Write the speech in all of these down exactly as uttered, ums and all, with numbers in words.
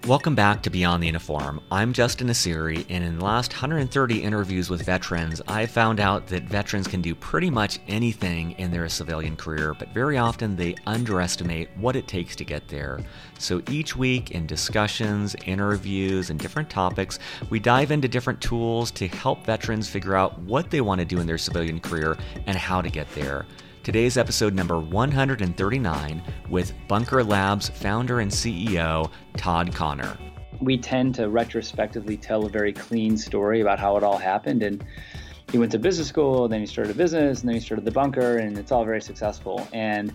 Welcome back to Beyond the Uniform. I'm Justin Nassiri, and in the last one hundred thirty interviews with veterans, I found out that veterans can do pretty much anything in their civilian career, but very often they underestimate what it takes to get there. So each week in discussions, interviews, and different topics, we dive into different tools to help veterans figure out what they want to do in their civilian career and how to get there. Today's episode number one hundred thirty-nine with Bunker Labs founder and C E O, Todd Conner. We tend to retrospectively tell a very clean story about how it all happened. And he went to business school, then he started a business, and then he started the bunker, and it's all very successful. And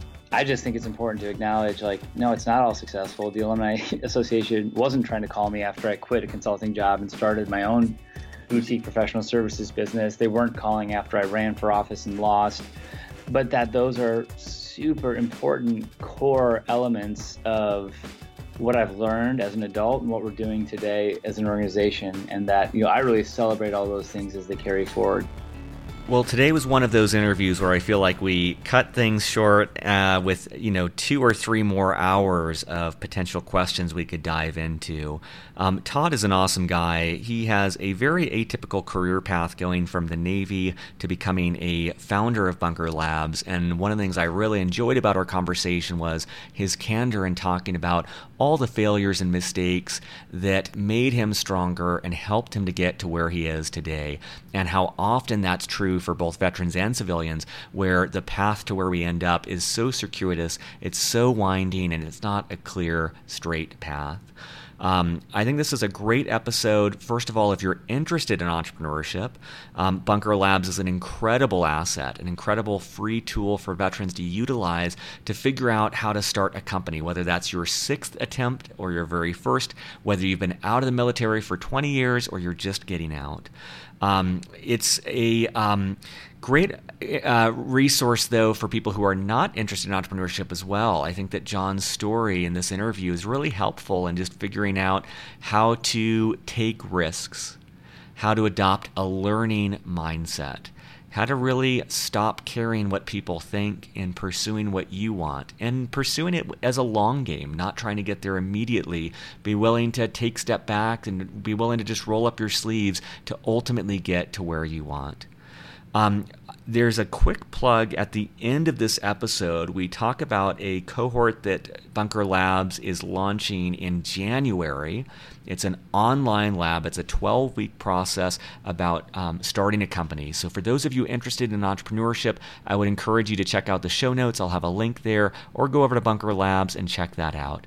I just think it's important to acknowledge, like, no, it's not all successful. The Alumni Association wasn't trying to call me after I quit a consulting job and started my own boutique professional services business. They weren't calling after I ran for office and lost. But that those are super important core elements of what I've learned as an adult and what we're doing today as an organization. And that, you know, I really celebrate all those things as they carry forward. Well, today was one of those interviews where I feel like we cut things short uh, with, you know, two or three more hours of potential questions we could dive into. Um, Todd is an awesome guy. He has a very atypical career path going from the Navy to becoming a founder of Bunker Labs. And one of the things I really enjoyed about our conversation was his candor in talking about all the failures and mistakes that made him stronger and helped him to get to where he is today, and how often that's true for both veterans and civilians, where the path to where we end up is so circuitous, it's so winding, and it's not a clear, straight path. Um, I think this is a great episode. First of all, if you're interested in entrepreneurship, um, Bunker Labs is an incredible asset, an incredible free tool for veterans to utilize to figure out how to start a company, whether that's your sixth attempt or your very first, whether you've been out of the military for twenty years or you're just getting out. Um, it's a um, great uh, resource, though, for people who are not interested in entrepreneurship as well. I think that John's story in this interview is really helpful in just figuring out how to take risks, how to adopt a learning mindset, how to really stop caring what people think and pursuing what you want, and pursuing it as a long game, not trying to get there immediately. Be willing to take a step back and be willing to just roll up your sleeves to ultimately get to where you want. Um, there's a quick plug at the end of this episode. We talk about a cohort that Bunker Labs is launching in January. It's an online lab. It's a twelve-week process about um, starting a company. So for those of you interested in entrepreneurship, I would encourage you to check out the show notes. I'll have a link there, or go over to Bunker Labs and check that out.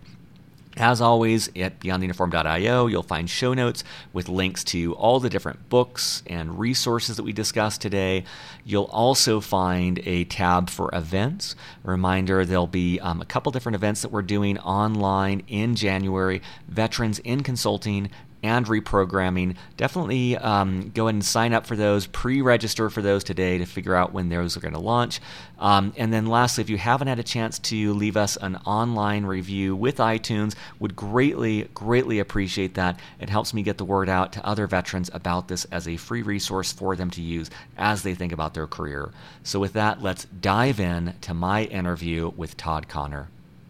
As always, at beyond the uniform dot io, you'll find show notes with links to all the different books and resources that we discussed today. You'll also find a tab for events. A reminder, there'll be um, a couple different events that we're doing online in January, Veterans in Consulting and Reprogramming. Definitely um, go ahead and sign up for those, pre-register for those today to figure out when those are going to launch. Um, and then lastly, if you haven't had a chance to leave us an online review with iTunes, would greatly, greatly appreciate that. It helps me get the word out to other veterans about this as a free resource for them to use as they think about their career. So with that, let's dive in to my interview with Todd Conner.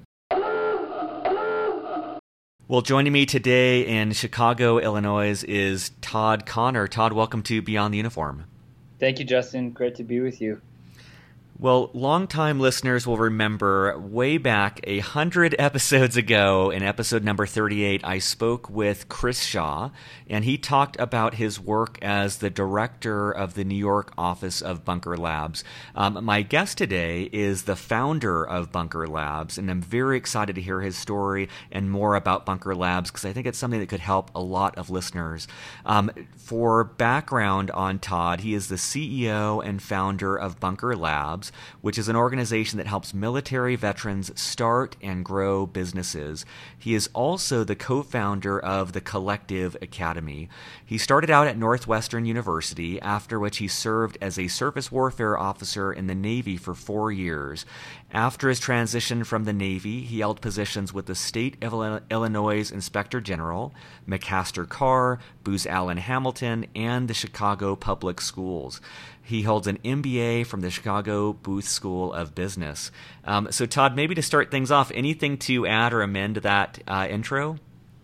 Well, joining me today in Chicago, Illinois, is Todd Conner. Todd, welcome to Beyond the Uniform. Thank you, Justin. Great to be with you. Well, longtime listeners will remember way back a hundred episodes ago, in episode number thirty-eight, I spoke with Chris Shaw, and he talked about his work as the director of the New York office of Bunker Labs. Um, my guest today is the founder of Bunker Labs, and I'm very excited to hear his story and more about Bunker Labs because I think it's something that could help a lot of listeners. Um, for background on Todd, he is the C E O and founder of Bunker Labs, which is an organization that helps military veterans start and grow businesses. He is also the co-founder of the Collective Academy. He started out at Northwestern University, after which he served as a surface warfare officer in the Navy for four years. After his transition from the Navy, he held positions with the State of Illinois Inspector General, McMaster Carr, Booz Allen Hamilton, and the Chicago Public Schools. He holds an M B A from the Chicago Booth School of Business. Um, so, Todd, maybe to start things off, anything to add or amend to that uh, intro?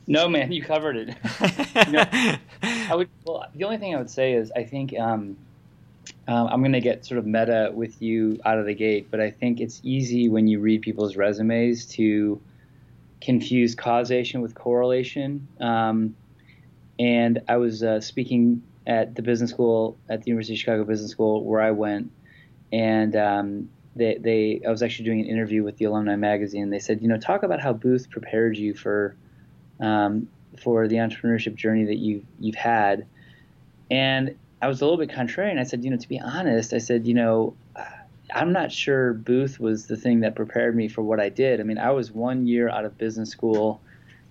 No, man, you covered it. you know, I would. Well, the only thing I would say is I think um, um, I'm going to get sort of meta with you out of the gate, but I think it's easy when you read people's resumes to confuse causation with correlation. Um, and I was uh, speaking at the business school at the University of Chicago Business School where I went, and um, they, they I was actually doing an interview with the Alumni Magazine. They said, you know, talk about how Booth prepared you for um, for the entrepreneurship journey that you've you've had. And I was a little bit contrarian. I said, you know, to be honest, I said, you know, I'm not sure Booth was the thing that prepared me for what I did. I mean, I was one year out of business school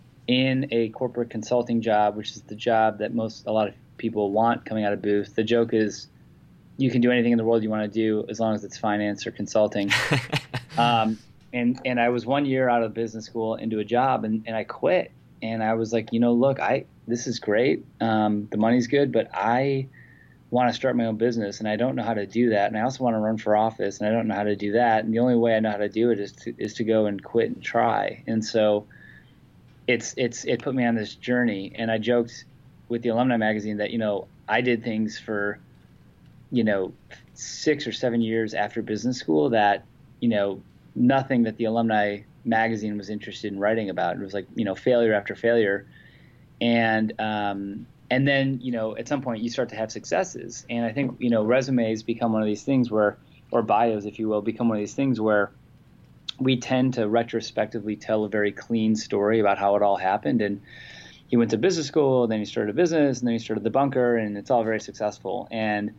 in a corporate consulting job, which is the job that most a lot of people want coming out of Booth. The joke is you can do anything in the world you want to do as long as it's finance or consulting. um, and and I was one year out of business school into a job, and, and I quit. And I was like, you know, look, I this is great. Um, the money's good, but I want to start my own business, and I don't know how to do that. And I also want to run for office, and I don't know how to do that. And the only way I know how to do it is to is to go and quit and try. And so it's it's it put me on this journey. And I joked with the Alumni Magazine that, you know, I did things for, you know, six or seven years after business school that, you know, nothing that the Alumni Magazine was interested in writing about. It was like, you know, failure after failure. And um And then, you know, at some point you start to have successes. And I think, you know, resumes become one of these things where, or bios, if you will, become one of these things where we tend to retrospectively tell a very clean story about how it all happened. And he went to business school, then he started a business, and then he started the bunker, and it's all very successful. And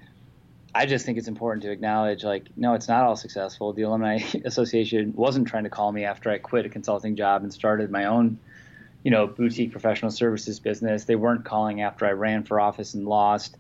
I just think it's important to acknowledge, like, no, it's not all successful. The Alumni Association wasn't trying to call me after I quit a consulting job and started my own, you know, boutique professional services business. They weren't calling after I ran for office and lost.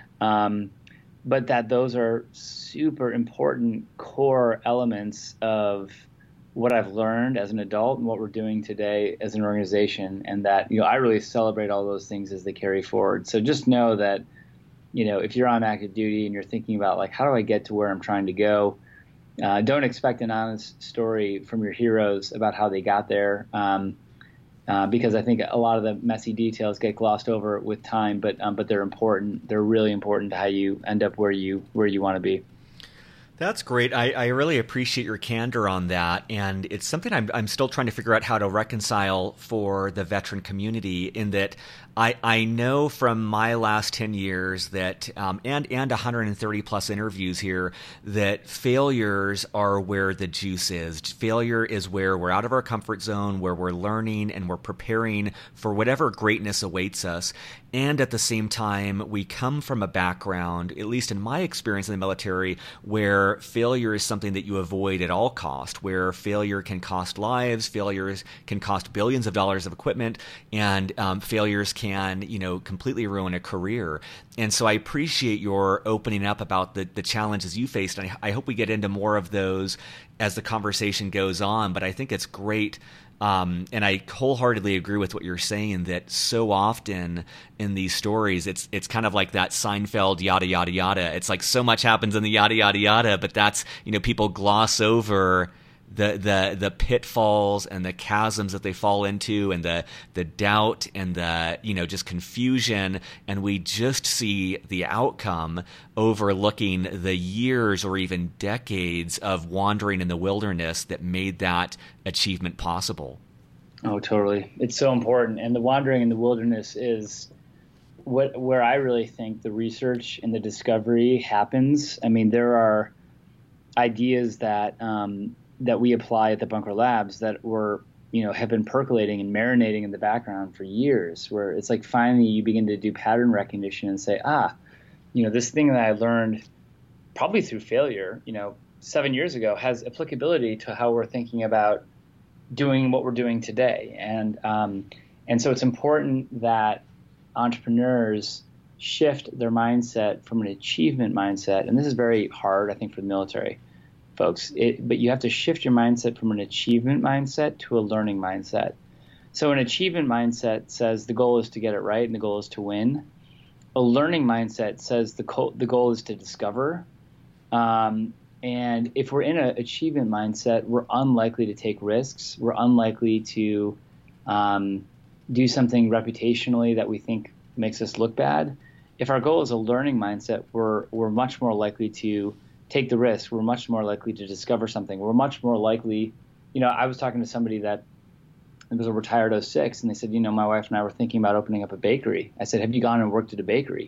Um, but that those are super important core elements of what I've learned as an adult and what we're doing today as an organization. And that, you know, I really celebrate all those things as they carry forward. So just know that, you know, if you're on active duty and you're thinking about, like, how do I get to where I'm trying to go? Uh, don't expect an honest story from your heroes about how they got there. Um, Uh, because I think a lot of the messy details get glossed over with time, but um, but they're important. They're really important to how you end up where you where you want to be. That's great. I, I really appreciate your candor on that, and it's something I'm I'm still trying to figure out how to reconcile for the veteran community. In that, I I know from my last ten years that um, and and one hundred thirty plus interviews here that failures are where the juice is. Failure is where we're out of our comfort zone, where we're learning and we're preparing for whatever greatness awaits us. And at the same time, we come from a background, at least in my experience in the military, where failure is something that you avoid at all cost, where failure can cost lives, failures can cost billions of dollars of equipment, and um, failures can, you know, completely ruin a career. And so I appreciate your opening up about the, the challenges you faced. And I, I hope we get into more of those as the conversation goes on. But I think it's great. Um, and I wholeheartedly agree with what you're saying, that so often in these stories, it's it's kind of like that Seinfeld yada, yada, yada. It's like so much happens in the yada, yada, yada, but that's, you know, people gloss over the the the pitfalls and the chasms that they fall into, and the the doubt and the, you know, just confusion, and we just see the outcome, overlooking the years or even decades of wandering in the wilderness that made that achievement possible. Oh, totally. It's so important. And the wandering in the wilderness is what where I really think the research and the discovery happens. I mean, there are ideas that um, that we apply at the Bunker Labs that were, you know, have been percolating and marinating in the background for years, where it's like finally you begin to do pattern recognition and say, ah, you know, this thing that I learned probably through failure, you know, seven years ago has applicability to how we're thinking about doing what we're doing today. And um, and so it's important that entrepreneurs shift their mindset from an achievement mindset. And this is very hard, I think, for the military folks, it, but you have to shift your mindset from an achievement mindset to a learning mindset. So an achievement mindset says the goal is to get it right and the goal is to win. A learning mindset says the, co- the goal is to discover. Um, and if we're in an achievement mindset, we're unlikely to take risks. We're unlikely to um, do something reputationally that we think makes us look bad. If our goal is a learning mindset, we're we're much more likely to take the risk. We're much more likely to discover something. We're much more likely, you know, I was talking to somebody that was a retired oh six, and they said, you know, my wife and I were thinking about opening up a bakery. I said, have you gone and worked at a bakery?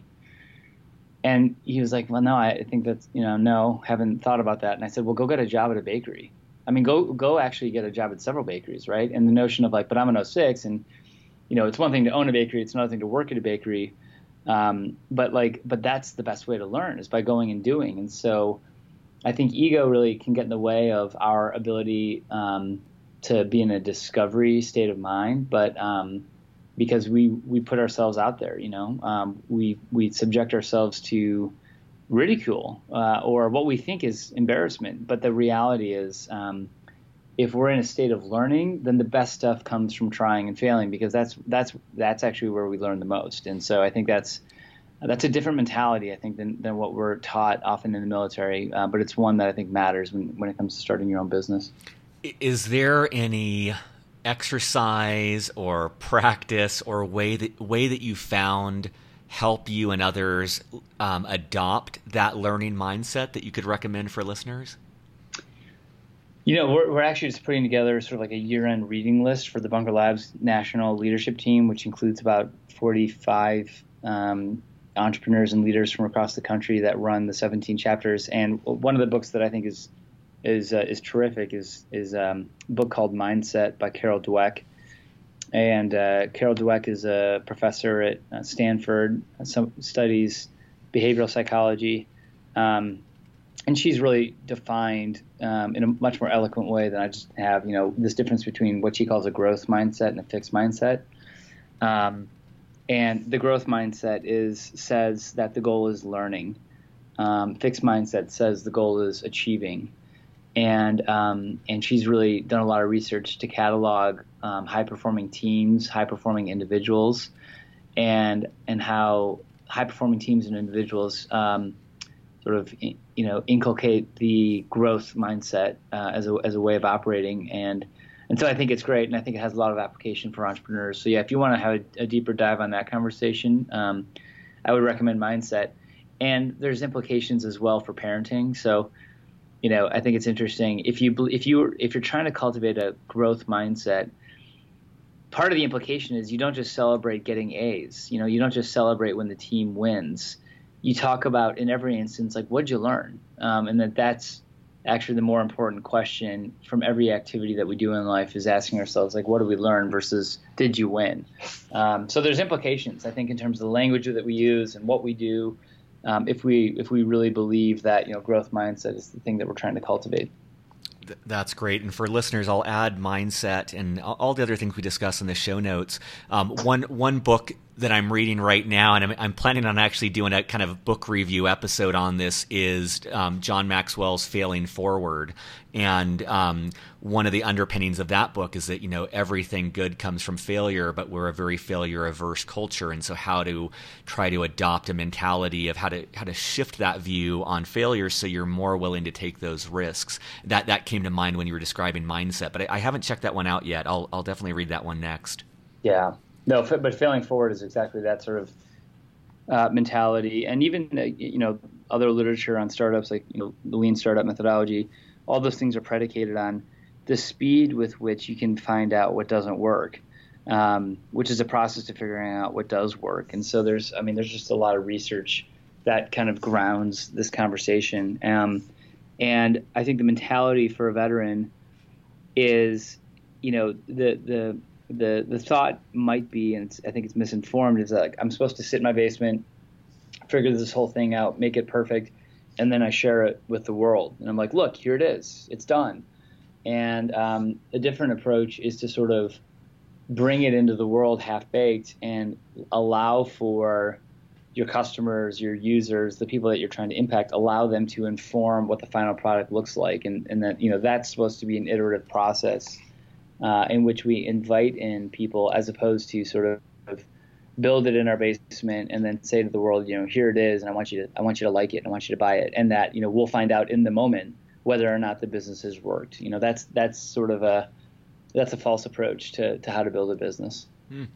And he was like, well, no, I think that's, you know, no, haven't thought about that. And I said, well, go get a job at a bakery. I mean, go go actually get a job at several bakeries, right? And the notion of like, but I'm an oh six, and, you know, it's one thing to own a bakery, it's another thing to work at a bakery. Um, but like, but that's the best way to learn, is by going and doing. And so I think ego really can get in the way of our ability um, to be in a discovery state of mind. But um, because we, we put ourselves out there, you know, um, we, we subject ourselves to ridicule uh, or what we think is embarrassment. But the reality is, um, if we're in a state of learning, then the best stuff comes from trying and failing, because that's that's that's actually where we learn the most. And so I think that's that's a different mentality, I think, than, than what we're taught often in the military. Uh, but it's one that I think matters when, when it comes to starting your own business. Is there any exercise or practice or way that way that you found help you and others um, adopt that learning mindset that you could recommend for listeners? You know, we're, we're actually just putting together sort of like a year-end reading list for the Bunker Labs National Leadership Team, which includes about forty-five um, entrepreneurs and leaders from across the country that run the seventeen chapters. And one of the books that I think is is uh, is terrific is is um, a book called Mindset by Carol Dweck. And uh, Carol Dweck is a professor at uh, Stanford, some studies behavioral psychology. Um, And she's really defined um, in a much more eloquent way than I just have, you know, this difference between what she calls a growth mindset and a fixed mindset. Um, and the growth mindset is says that the goal is learning. Um, fixed mindset says the goal is achieving. And um, and she's really done a lot of research to catalog um, high-performing teams, high-performing individuals, and and how high-performing teams and individuals um, sort of, you know, inculcate the growth mindset uh, as a as a way of operating. And and so I think it's great, and I think it has a lot of application for entrepreneurs. So yeah, if you want to have a, a deeper dive on that conversation, um, I would recommend Mindset. And there's implications as well for parenting. So, you know, I think it's interesting if you if you if you're trying to cultivate a growth mindset, part of the implication is you don't just celebrate getting A's. You know, you don't just celebrate when the team wins. You talk about in every instance, like, what'd you learn? Um, and that that's actually the more important question from every activity that we do in life, is asking ourselves, like, what did we learn versus did you win? Um, so there's implications, I think, in terms of the language that we use and what we do, um, if we if we really believe that, you know, growth mindset is the thing that we're trying to cultivate. That's great. And for listeners, I'll add Mindset and all the other things we discuss in the show notes. Um, one one book that I'm reading right now, and I'm, I'm planning on actually doing a kind of book review episode on this, is um, John Maxwell's Failing Forward. And um, one of the underpinnings of that book is that, you know, everything good comes from failure, but we're a very failure-averse culture. And so how to try to adopt a mentality of how to how to shift that view on failure so you're more willing to take those risks. That that came to mind when you were describing Mindset, but I, I haven't checked that one out yet. I'll I'll definitely read that one next. Yeah. No, but Failing Forward is exactly that sort of uh, mentality. And even, uh, you know, other literature on startups, like, you know, the lean startup methodology, all those things are predicated on the speed with which you can find out what doesn't work, um, which is a process to figuring out what does work. And so there's, I mean, there's just a lot of research that kind of grounds this conversation. Um, and I think the mentality for a veteran is, you know, the the the the thought might be, and it's, I think it's misinformed, is that, like, I'm supposed to sit in my basement, figure this whole thing out, make it perfect, and then I share it with the world. And I'm like, look, here it is. It's done. And um, a different approach is to sort of bring it into the world half-baked and allow for your customers, your users, the people that you're trying to impact, allow them to inform what the final product looks like. And, and that, you know, that's supposed to be an iterative process uh, in which we invite in people, as opposed to sort of build it in our basement and then say to the world, you know, here it is, and I want you to, I want you to like it, and I want you to buy it, and that, you know, we'll find out in the moment whether or not the business has worked. You know, that's that's sort of a that's a false approach to to how to build a business. Hmm.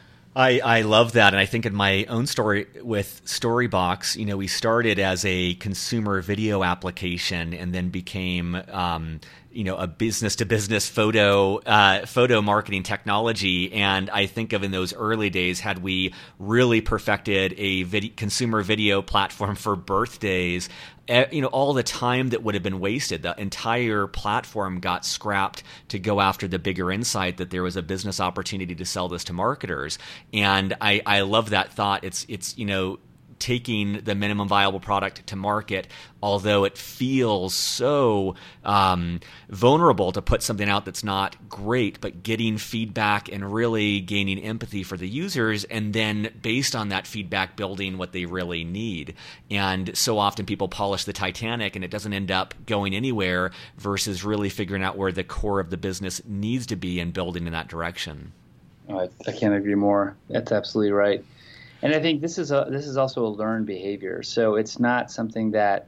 I, I love that. And I think in my own story with Storybox, you know, we started as a consumer video application and then became, um, you know, a business to business photo, uh, photo marketing technology. And I think of in those early days, had we really perfected a vid- consumer video platform for birthdays, you know, all the time that would have been wasted, the entire platform got scrapped to go after the bigger insight that there was a business opportunity to sell this to marketers. And I, I love that thought. It's, it's, you know, taking the minimum viable product to market, although it feels so um, vulnerable to put something out that's not great, but getting feedback and really gaining empathy for the users, and then based on that feedback, building what they really need. And so often people polish the Titanic and it doesn't end up going anywhere versus really figuring out where the core of the business needs to be and building in that direction. Oh, I, I can't agree more. That's absolutely right. And I think this is a this is also a learned behavior. So it's not something that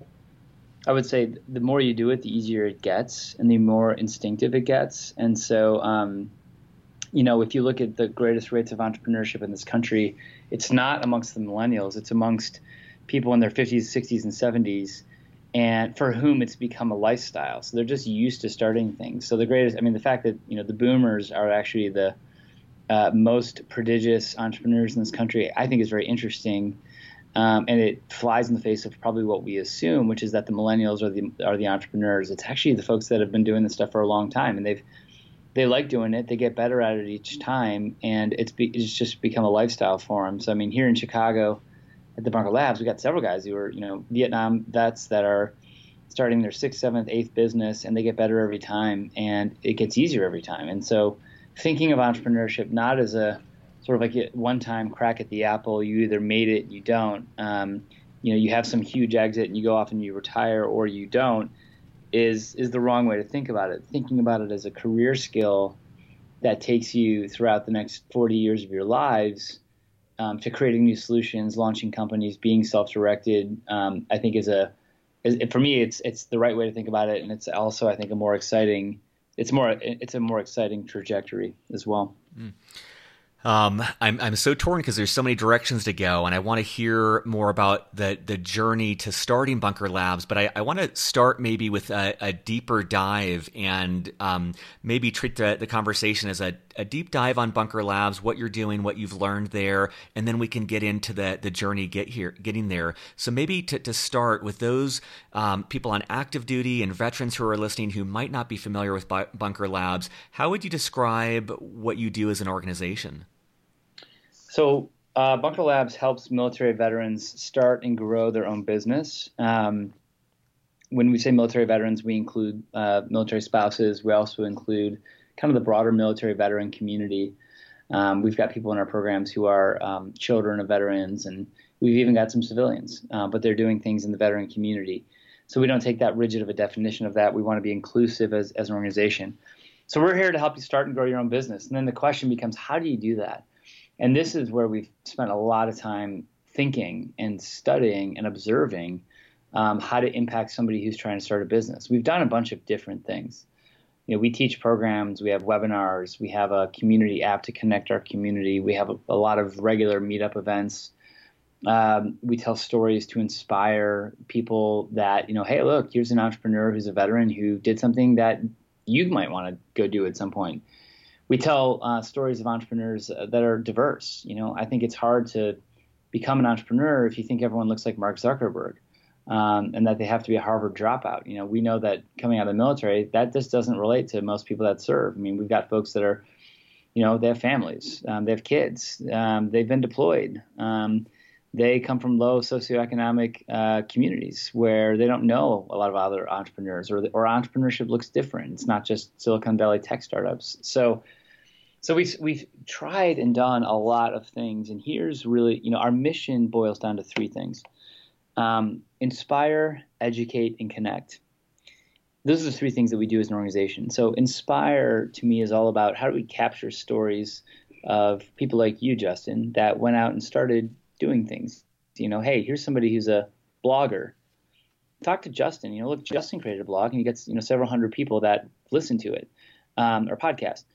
I would say the more you do it, the easier it gets and the more instinctive it gets. And so, um, you know, if you look at the greatest rates of entrepreneurship in this country, it's not amongst the millennials. It's amongst people in their fifties, sixties, and seventies, and for whom it's become a lifestyle. So they're just used to starting things. So the greatest, I mean, the fact that, you know, the boomers are actually the Uh, most prodigious entrepreneurs in this country, I think is very interesting, um, and it flies in the face of probably what we assume, which is that the millennials are the are the entrepreneurs. It's actually the folks that have been doing this stuff for a long time, and they've they like doing it. They get better at it each time, and it's be, it's just become a lifestyle for them. So I mean, here in Chicago, at the Bunker Labs, we got several guys who are you know Vietnam vets that are starting their sixth, seventh, eighth business, and they get better every time, and it gets easier every time, and so. Thinking of entrepreneurship not as a sort of like a one-time crack at the apple, you either made it, you don't, um, you know, you have some huge exit and you go off and you retire or you don't, is is the wrong way to think about it. Thinking about it as a career skill that takes you throughout the next forty years of your lives um, to creating new solutions, launching companies, being self-directed, um, I think is a, is, for me, it's it's the right way to think about it, and it's also, I think, a more exciting. It's more. It's a more exciting trajectory as well. Mm. Um, I'm I'm so torn because there's so many directions to go, and I want to hear more about the the journey to starting Bunker Labs. But I, I want to start maybe with a, a deeper dive, and um, maybe treat the, the conversation as a, a deep dive on Bunker Labs, what you're doing, what you've learned there, and then we can get into the the journey get here, getting there. So maybe to to start with those um, people on active duty and veterans who are listening who might not be familiar with Bunker Labs, how would you describe what you do as an organization? So uh, Bunker Labs helps military veterans start and grow their own business. Um, when we say military veterans, we include uh, military spouses. We also include kind of the broader military veteran community. Um, we've got people in our programs who are um, children of veterans, and we've even got some civilians, uh, but they're doing things in the veteran community. So we don't take that rigid of a definition of that. We want to be inclusive as, as an organization. So we're here to help you start and grow your own business. And then the question becomes, how do you do that? And this is where we've spent a lot of time thinking and studying and observing um, how to impact somebody who's trying to start a business. We've done a bunch of different things. You know, we teach programs, we have webinars, we have a community app to connect our community, we have a, a lot of regular meetup events. Um, we tell stories to inspire people that, you know, hey, look, here's an entrepreneur who's a veteran who did something that you might want to go do at some point. We tell uh, stories of entrepreneurs uh, that are diverse. You know, I think it's hard to become an entrepreneur if you think everyone looks like Mark Zuckerberg um, and that they have to be a Harvard dropout. You know, we know that coming out of the military, that just doesn't relate to most people that serve. I mean, we've got folks that are, you know, they have families, um, they have kids, um, they've been deployed. Um, they come from low socioeconomic uh, communities where they don't know a lot of other entrepreneurs, or, or entrepreneurship looks different. It's not just Silicon Valley tech startups. So, so we've, we've tried and done a lot of things. And here's really, you know, our mission boils down to three things. Um, inspire, educate, and connect. Those are the three things that we do as an organization. So inspire to me is all about how do we capture stories of people like you, Justin, that went out and started doing things. You know, hey, here's somebody who's a blogger. Talk to Justin. You know, look, Justin created a blog and he gets, you know, several hundred people that listen to it, um, or podcast.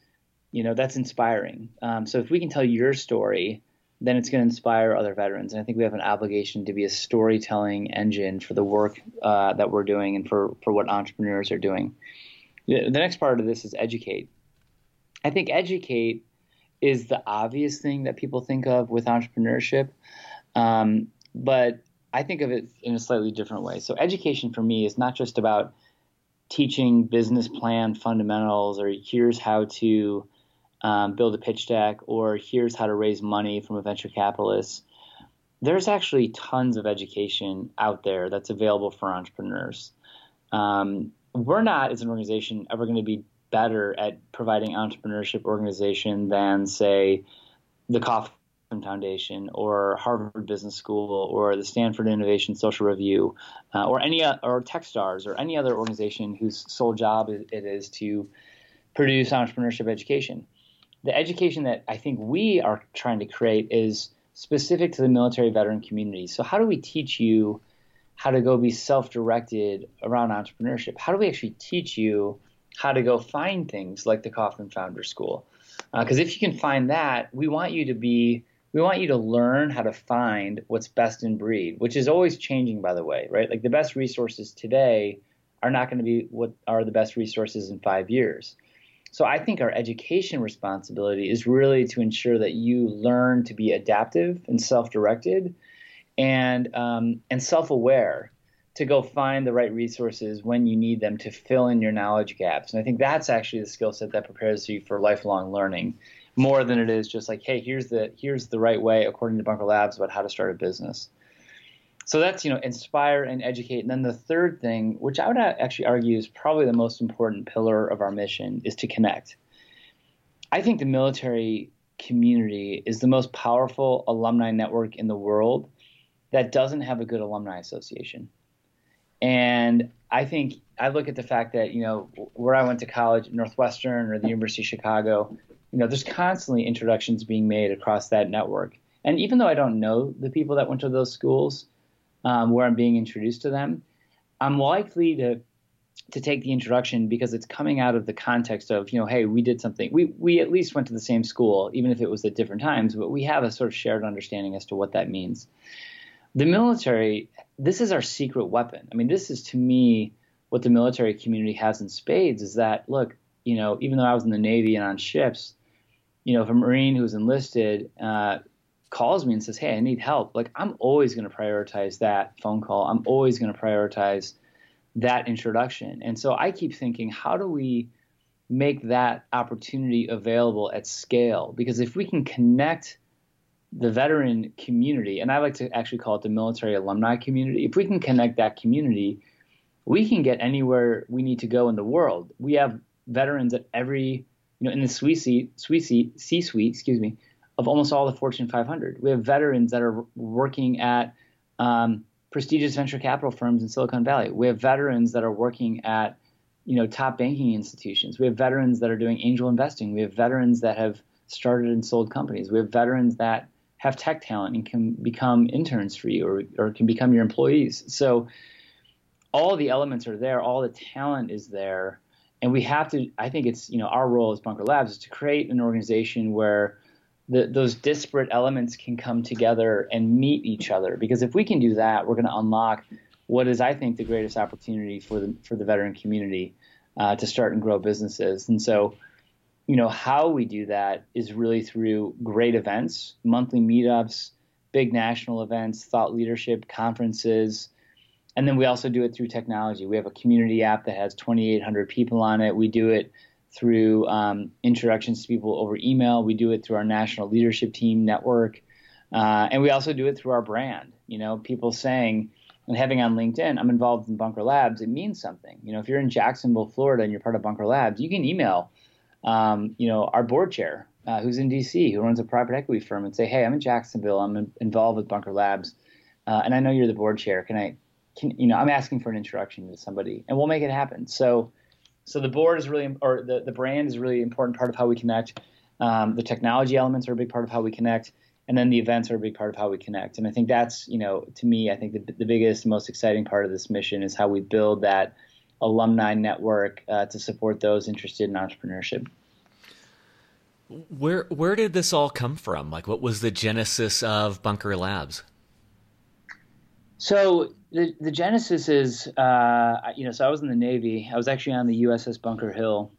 you know, that's inspiring. Um, so if we can tell your story, then it's going to inspire other veterans. And I think we have an obligation to be a storytelling engine for the work uh, that we're doing and for, for what entrepreneurs are doing. The, the next part of this is educate. I think educate is the obvious thing that people think of with entrepreneurship. Um, but I think of it in a slightly different way. So education for me is not just about teaching business plan fundamentals, or here's how to um, build a pitch deck, or here's how to raise money from a venture capitalist. There's actually tons of education out there that's available for entrepreneurs. Um, we're not, as an organization, ever going to be better at providing entrepreneurship organization than, say, the Kauffman Foundation or Harvard Business School or the Stanford Innovation Social Review uh, or any uh, or Techstars or any other organization whose sole job it is to produce entrepreneurship education. The education that I think we are trying to create is specific to the military veteran community. So how do we teach you how to go be self-directed around entrepreneurship? How do we actually teach you how to go find things like the Kauffman Founder School? Because uh, if you can find that, we want you to be, we want you to learn how to find what's best in breed, which is always changing, by the way, right? Like the best resources today are not going to be what are the best resources in five years. So I think our education responsibility is really to ensure that you learn to be adaptive and self-directed and um, and self-aware to go find the right resources when you need them to fill in your knowledge gaps. And I think that's actually the skill set that prepares you for lifelong learning more than it is just like, hey, here's the here's the right way according to Bunker Labs about how to start a business. So that's, you know, inspire and educate. And then the third thing, which I would actually argue is probably the most important pillar of our mission, is to connect. I think the military community is the most powerful alumni network in the world that doesn't have a good alumni association. And I think I look at the fact that, you know, where I went to college, Northwestern or the University of Chicago, you know, there's constantly introductions being made across that network. And even though I don't know the people that went to those schools um, where I'm being introduced to them, I'm likely to to take the introduction because it's coming out of the context of, you know, hey, we did something. We we at least went to the same school, even if it was at different times, but we have a sort of shared understanding as to what that means. The military, this is our secret weapon. I mean, this is, to me, what the military community has in spades is that, look, you know, even though I was in the Navy and on ships, you know, if a Marine who's enlisted uh, calls me and says, hey, I need help, like, I'm always going to prioritize that phone call. I'm always going to prioritize that introduction. And so I keep thinking, how do we make that opportunity available at scale? Because if we can connect the veteran community, and I like to actually call it the military alumni community, if we can connect that community, we can get anywhere we need to go in the world. We have veterans at every, you know, in the C-suite, C-suite, excuse me, of almost all the Fortune five hundred. We have veterans that are working at um, prestigious venture capital firms in Silicon Valley. We have veterans that are working at, you know, top banking institutions. We have veterans that are doing angel investing. We have veterans that have started and sold companies. We have veterans that have tech talent and can become interns for you or, or can become your employees. So all the elements are there. All the talent is there. And we have to, I think it's, you know, our role as Bunker Labs is to create an organization where the, those disparate elements can come together and meet each other. Because if we can do that, we're going to unlock what is, I think, the greatest opportunity for the, for the veteran community uh, to start and grow businesses. And so, you know, how we do that is really through great events, monthly meetups, big national events, thought leadership, conferences. And then we also do it through technology. We have a community app that has twenty-eight hundred people on it. We do it through um, introductions to people over email. We do it through our national leadership team network. Uh, and we also do it through our brand. You know, people saying and having on LinkedIn, I'm involved in Bunker Labs, it means something. You know, if you're in Jacksonville, Florida, and you're part of Bunker Labs, you can email Um, you know, our board chair, uh, who's in D C, who runs a private equity firm, and say, hey, I'm in Jacksonville. I'm in, involved with Bunker Labs. Uh, and I know you're the board chair. Can I, can, you know, I'm asking for an introduction to somebody, and we'll make it happen. So, so the board is really, or the, the brand is a really important part of how we connect. Um, the technology elements are a big part of how we connect. And then the events are a big part of how we connect. And I think that's, you know, to me, I think the, the biggest, most exciting part of this mission is how we build that alumni network uh, to support those interested in entrepreneurship. Where where did this all come from? Like, what was the genesis of Bunker Labs? So the the genesis is, uh, you know, so I was in the Navy. I was actually on the U S S Bunker Hill,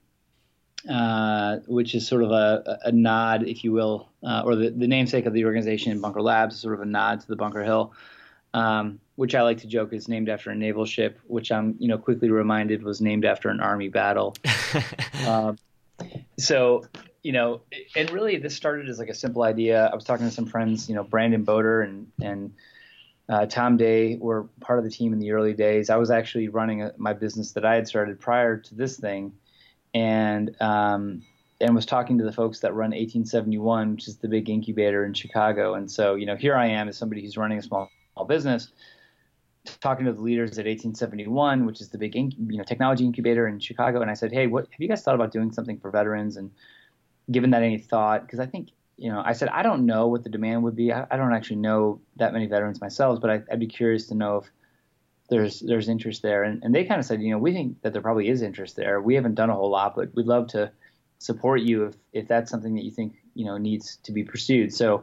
uh, which is sort of a, a nod, if you will, uh, or the, the namesake of the organization, Bunker Labs, is sort of a nod to the Bunker Hill, um, which I like to joke is named after a naval ship, which I'm, you know, quickly reminded was named after an Army battle. um, so, you know, and really this started as like a simple idea. I was talking to some friends, you know, Brandon Boder and and Uh, Tom Day were part of the team in the early days. I was actually running a, my business that I had started prior to this thing, and um, and was talking to the folks that run eighteen seventy-one, which is the big incubator in Chicago. And so, you know, here I am as somebody who's running a small, small business, talking to the leaders at eighteen seventy-one, which is the big inc- you know technology incubator in Chicago. And I said, hey, what have you guys thought about doing something for veterans and given that any thought? Because I think. You know, I said, I don't know what the demand would be. I, I don't actually know that many veterans myself, but I, I'd be curious to know if there's there's interest there. And, and they kind of said, you know, we think that there probably is interest there. We haven't done a whole lot, but we'd love to support you if, if that's something that you think, you know, needs to be pursued. So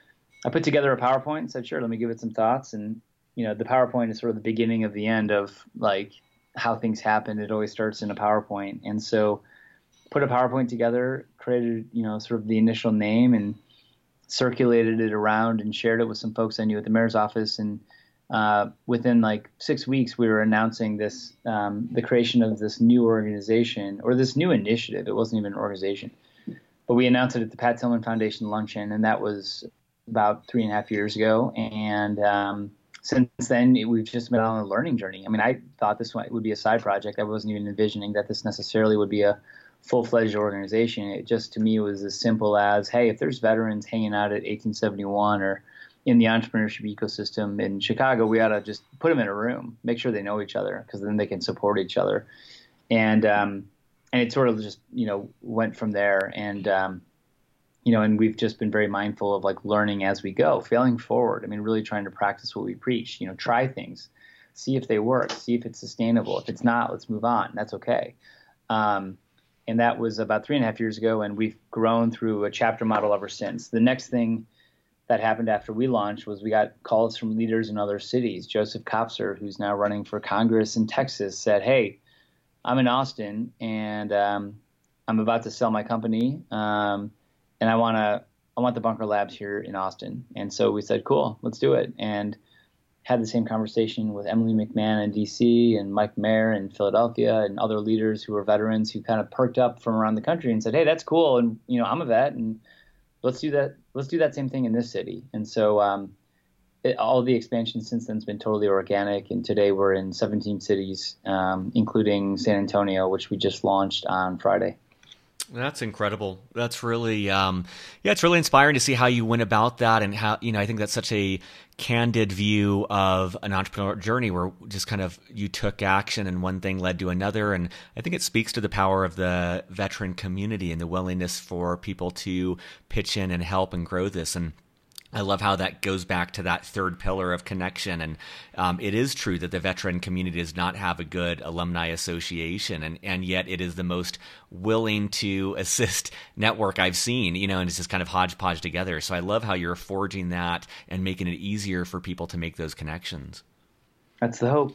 I put together a PowerPoint and said, sure, let me give it some thoughts. And, you know, the PowerPoint is sort of the beginning of the end of like how things happen. It always starts in a PowerPoint. And so put a PowerPoint together, created, you know, sort of the initial name and circulated it around and shared it with some folks I knew at the mayor's office. And uh, within like six weeks, we were announcing this, um, the creation of this new organization or this new initiative. It wasn't even an organization, but we announced it at the Pat Tillman Foundation luncheon. And that was about three and a half years ago. And um, since then, we've just been on a learning journey. I mean, I thought this would be a side project. I wasn't even envisioning that this necessarily would be a full-fledged organization. It just, to me, was as simple as, hey, if there's veterans hanging out at eighteen seventy-one or in the entrepreneurship ecosystem in Chicago, we ought to just put them in a room, make sure they know each other, because then they can support each other. And um, and it sort of just, you know, went from there. And, um, you know, and we've just been very mindful of like learning as we go, failing forward. I mean, really trying to practice what we preach, you know, try things, see if they work, see if it's sustainable. If it's not, let's move on. That's okay. Um, And that was about three and a half years ago, and we've grown through a chapter model ever since. The next thing that happened after we launched was we got calls from leaders in other cities. Joseph Kopser, who's now running for Congress in Texas, said, hey, I'm in Austin, and um, I'm about to sell my company, um, and I want to I want the Bunker Labs here in Austin. And so we said, cool, let's do it. And had the same conversation with Emily McMahon in D C and Mike Mayer in Philadelphia and other leaders who were veterans who kind of perked up from around the country and said, hey, that's cool. And, you know, I'm a vet and let's do that. Let's do that same thing in this city. And so um, it, all the expansion since then has been totally organic. And today we're in seventeen cities, um, including San Antonio, which we just launched on Friday. That's incredible. That's really, um, yeah, it's really inspiring to see how you went about that and how, you know, I think that's such a candid view of an entrepreneur journey where just kind of you took action and one thing led to another. And I think it speaks to the power of the veteran community and the willingness for people to pitch in and help and grow this. And I love how that goes back to that third pillar of connection. And um, it is true that the veteran community does not have a good alumni association, and, and yet it is the most willing to assist network I've seen, you know, and it's just kind of hodgepodge together. So I love how you're forging that and making it easier for people to make those connections. That's the hope.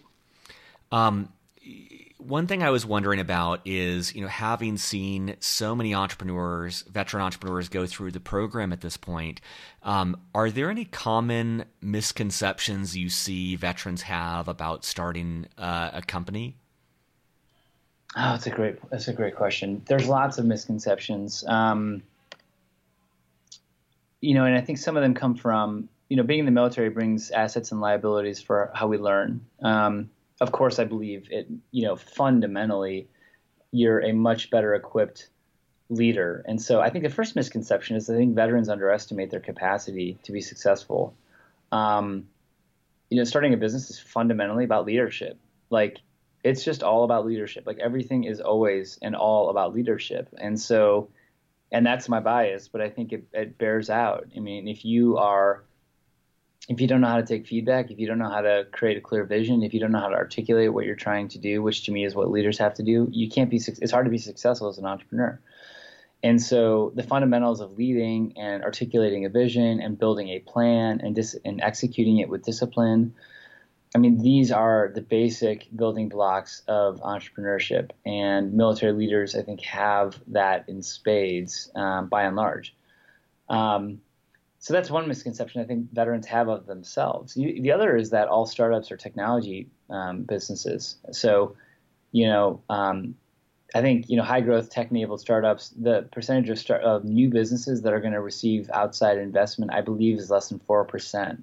Um, One thing I was wondering about is, you know, having seen so many entrepreneurs, veteran entrepreneurs go through the program at this point, um, are there any common misconceptions you see veterans have about starting uh, a company? Oh, that's a great, that's a great question. There's lots of misconceptions. Um, you know, and I think some of them come from, you know, being in the military brings assets and liabilities for how we learn. Um, Of course, I believe it, you know, fundamentally, you're a much better equipped leader. And so I think the first misconception is I think veterans underestimate their capacity to be successful. Um, you know, starting a business is fundamentally about leadership. Like, it's just all about leadership. Like, everything is always and all about leadership. And so, and that's my bias, but I think it, it bears out. I mean, if you are If you don't know how to take feedback, if you don't know how to create a clear vision, if you don't know how to articulate what you're trying to do, which to me is what leaders have to do, you can't be, it's hard to be successful as an entrepreneur. And so the fundamentals of leading and articulating a vision and building a plan and dis- and executing it with discipline, I mean, these are the basic building blocks of entrepreneurship, and military leaders, I think, have that in spades, um, by and large. Um, so that's one misconception I think veterans have of themselves. You, the other is that all startups are technology um, businesses. So, you know, um, I think, you know, high growth tech enabled startups, the percentage of, start, of new businesses that are going to receive outside investment, I believe, is less than four percent.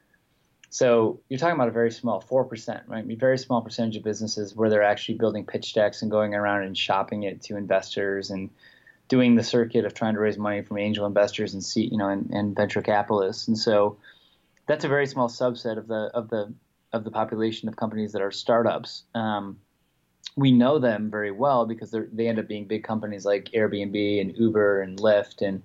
So you're talking about a very small four percent, right? I mean, very small percentage of businesses where they're actually building pitch decks and going around and shopping it to investors and doing the circuit of trying to raise money from angel investors and see, you know, and, and venture capitalists. And so that's a very small subset of the of the of the population of companies that are startups. Um, we know them very well because they they end up being big companies like Airbnb and Uber and Lyft and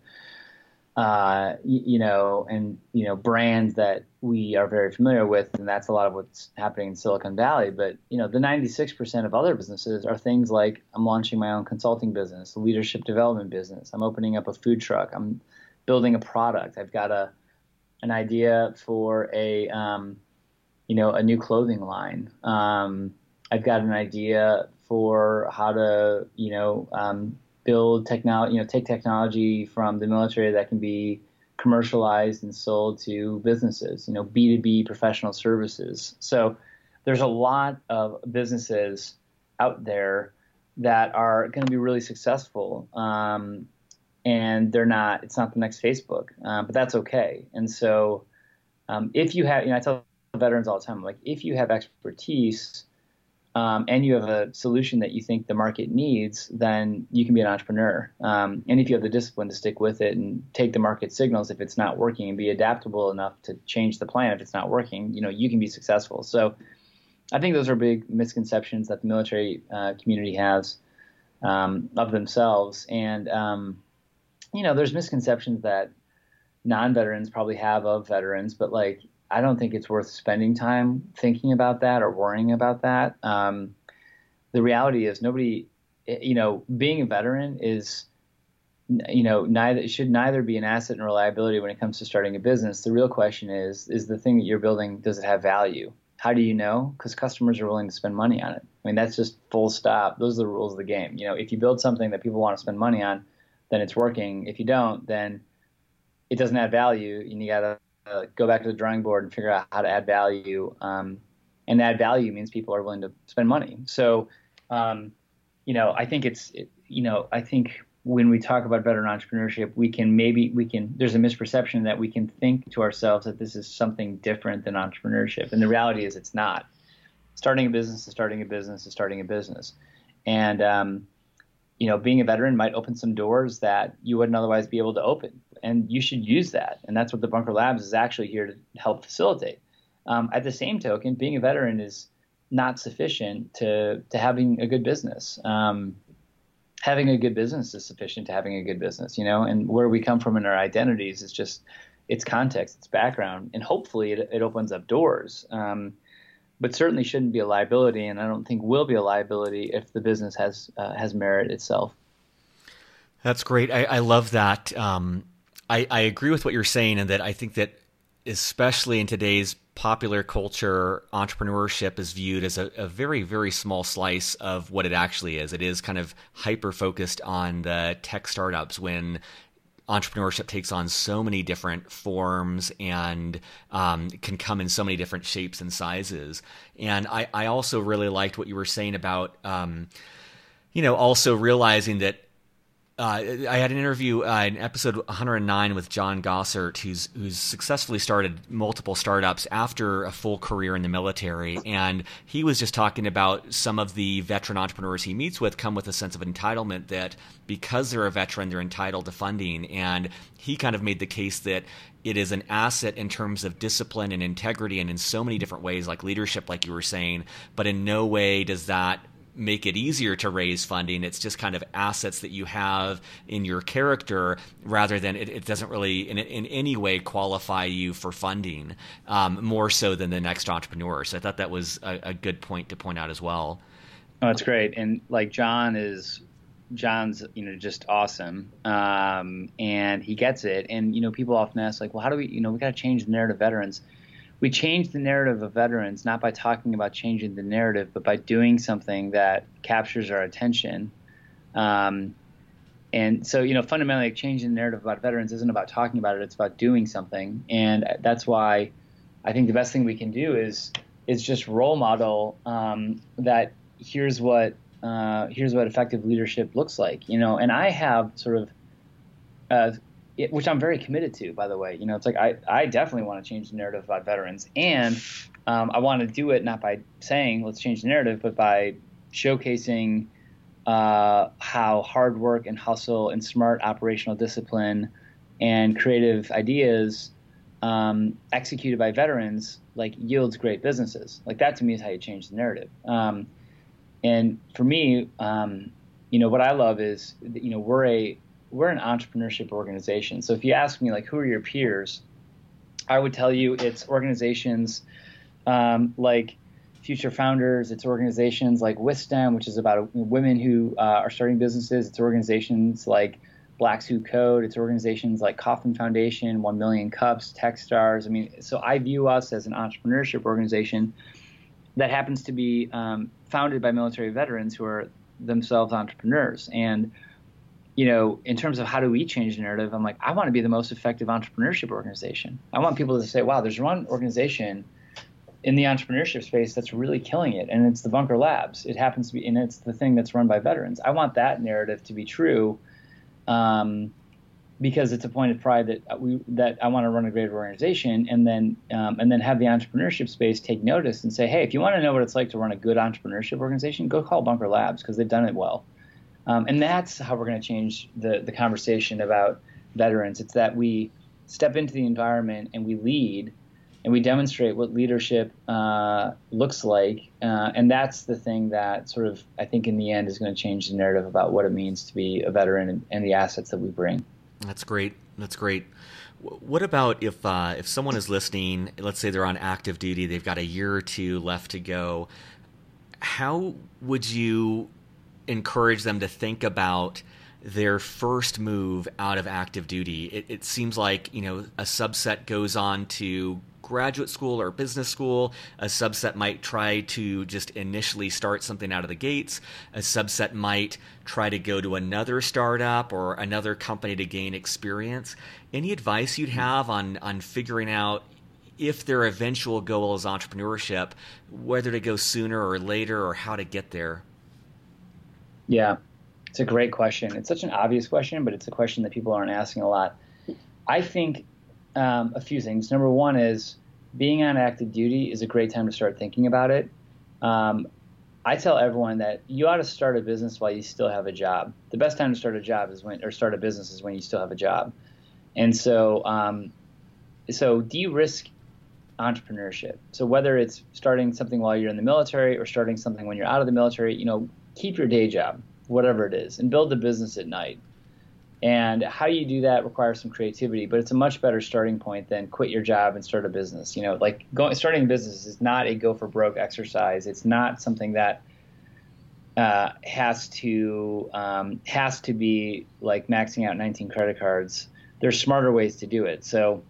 uh, you, you know, and, you know, brands that we are very familiar with. And that's a lot of what's happening in Silicon Valley. But, you know, the ninety-six percent of other businesses are things like I'm launching my own consulting business, a leadership development business. I'm opening up a food truck. I'm building a product. I've got a, an idea for a, um, you know, a new clothing line. Um, I've got an idea for how to, you know, um, build technology, you know, take technology from the military that can be commercialized and sold to businesses, you know, B two B professional services. So there's a lot of businesses out there that are going to be really successful. Um, and they're not, it's not the next Facebook, uh, but that's okay. And so um, if you have, you know, I tell veterans all the time, like, if you have expertise, Um, and you have a solution that you think the market needs, then you can be an entrepreneur. Um, and if you have the discipline to stick with it and take the market signals if it's not working and be adaptable enough to change the plan if it's not working, you know, you can be successful. So I think those are big misconceptions that the military uh, community has um, of themselves. And, um, you know, there's misconceptions that non-veterans probably have of veterans, but like, I don't think it's worth spending time thinking about that or worrying about that. Um, the reality is nobody, you know, being a veteran is, you know, neither should neither be an asset and reliability when it comes to starting a business. The real question is, is the thing that you're building, does it have value? How do you know? Because customers are willing to spend money on it. I mean, that's just full stop. Those are the rules of the game. You know, if you build something that people want to spend money on, then it's working. If you don't, then it doesn't add value, and you got to Uh, go back to the drawing board and figure out how to add value. Um, and add value means people are willing to spend money. So, um, you know, I think it's, it, you know, I think when we talk about veteran entrepreneurship, we can maybe, we can, there's a misperception that we can think to ourselves that this is something different than entrepreneurship. And the reality is it's not. Starting a business is starting a business is starting a business. And, um, you know, being a veteran might open some doors that you wouldn't otherwise be able to open. And you should use that. And that's what the Bunker Labs is actually here to help facilitate. Um, at the same token, being a veteran is not sufficient to, to having a good business. Um, having a good business is sufficient to having a good business, you know, and where we come from in our identities is just, it's context, it's background, and hopefully it, it opens up doors. Um, but certainly shouldn't be a liability, and I don't think will be a liability if the business has uh, has merit itself. That's great. I, I love that. Um, I, I agree with what you're saying, and that I think that especially in today's popular culture, entrepreneurship is viewed as a, a very, very small slice of what it actually is. It is kind of hyper-focused on the tech startups when entrepreneurship takes on so many different forms and um, can come in so many different shapes and sizes. And I, I also really liked what you were saying about, um, you know, also realizing that Uh, I had an interview uh, in episode one hundred nine with John Gossert, who's who's successfully started multiple startups after a full career in the military, and he was just talking about some of the veteran entrepreneurs he meets with come with a sense of entitlement that because they're a veteran, they're entitled to funding, and he kind of made the case that it is an asset in terms of discipline and integrity, and in so many different ways, like leadership, like you were saying, but in no way does that make it easier to raise funding. It's just kind of assets that you have in your character, rather than it, it doesn't really in, in any way qualify you for funding, um, more so than the next entrepreneur. So I thought that was a, a good point to point out as well. Oh, that's great. And like John is John's, you know, just awesome, um, and he gets it. And you know, people often ask, like, well, how do we, you know, we got to change the narrative of veterans. We change the narrative of veterans not by talking about changing the narrative, but by doing something that captures our attention. Um, and so, you know, fundamentally, like, changing the narrative about veterans isn't about talking about it; it's about doing something. And that's why I think the best thing we can do is is just role model um, that. Here's what. Uh, here's what effective leadership looks like, you know, and I have sort of, uh, it, which I'm very committed to, by the way, you know, it's like, I, I definitely want to change the narrative about veterans, and um, I want to do it not by saying, let's change the narrative, but by showcasing uh, how hard work and hustle and smart operational discipline and creative ideas um, executed by veterans, like, yields great businesses. Like, that to me is how you change the narrative. Um, And for me, um, you know, what I love is, you know, we're a we're an entrepreneurship organization. So if you ask me, like, who are your peers, I would tell you it's organizations um, like Future Founders. It's organizations like Wisdom, which is about women who uh, are starting businesses. It's organizations like Blacks Who Code. It's organizations like Kauffman Foundation, One Million Cups, Techstars. I mean, so I view us as an entrepreneurship organization that happens to be um, founded by military veterans who are themselves entrepreneurs. And, you know, in terms of how do we change the narrative, I'm like, I want to be the most effective entrepreneurship organization. I want people to say, wow, there's one organization in the entrepreneurship space that's really killing it, and it's the Bunker Labs. It happens to be, and it's the thing that's run by veterans. I want that narrative to be true, um, because it's a point of pride that we that I want to run a great organization, and then um, and then have the entrepreneurship space take notice and say, hey, if you want to know what it's like to run a good entrepreneurship organization, go call Bunker Labs, because they've done it well. Um, and that's how we're going to change the the conversation about veterans. It's that we step into the environment and we lead, and we demonstrate what leadership uh, looks like, uh, and that's the thing that sort of, I think, in the end is going to change the narrative about what it means to be a veteran, and, and the assets that we bring. That's great. That's great. What about if uh, if someone is listening, let's say they're on active duty, they've got a year or two left to go. How would you encourage them to think about their first move out of active duty? It, it seems like, you know, a subset goes on to graduate school or business school. A subset might try to just initially start something out of the gates. A subset might try to go to another startup or another company to gain experience. Any advice you'd have on, on figuring out if their eventual goal is entrepreneurship, whether to go sooner or later, or how to get there? Yeah, it's a great question. It's such an obvious question, but it's a question that people aren't asking a lot. I think um, a few things. Number one is, being on active duty is a great time to start thinking about it. Um, I tell everyone that you ought to start a business while you still have a job. The best time to start a job is when, or start a business is when you still have a job. And so, um, so de-risk entrepreneurship. So whether it's starting something while you're in the military or starting something when you're out of the military, you know, keep your day job, whatever it is, and build a business at night. And how you do that requires some creativity, but it's a much better starting point than quit your job and start a business. You know, like going, starting a business is not a go for broke exercise. It's not something that uh, has to um, has to be like maxing out nineteen credit cards. There's smarter ways to do it. So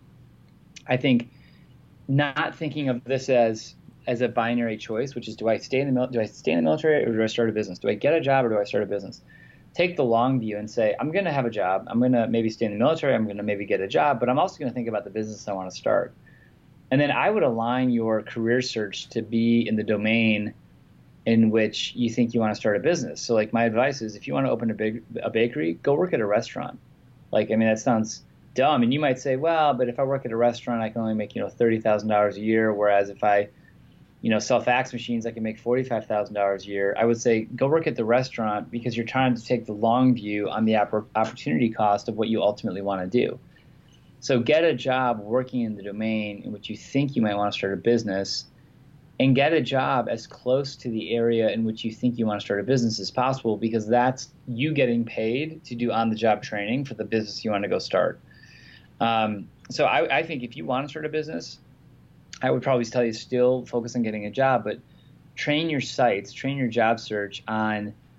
I think not thinking of this as as a binary choice, which is, do I stay in the mil- do I stay in the military or do I start a business? Do I get a job or do I start a business? Take the long view and say, I'm going to have a job. I'm going to maybe stay in the military. I'm going to maybe get a job, but I'm also going to think about the business I want to start. And then I would align your career search to be in the domain in which you think you want to start a business. So like my advice is, if you want to open a big a bakery, go work at a restaurant. Like, I mean, that sounds dumb. And you might say, well, but if I work at a restaurant, I can only make, you know, thirty thousand dollars a year. Whereas if I, you know, sell fax machines, I can make forty-five thousand dollars a year. I would say go work at the restaurant, because you're trying to take the long view on the opportunity cost of what you ultimately want to do. So get a job working in the domain in which you think you might want to start a business, and get a job as close to the area in which you think you want to start a business as possible, because that's you getting paid to do on-the-job training for the business you want to go start. Um, so I, I think if you want to start a business, I would probably tell you still focus on getting a job, but train your sites, train your job search on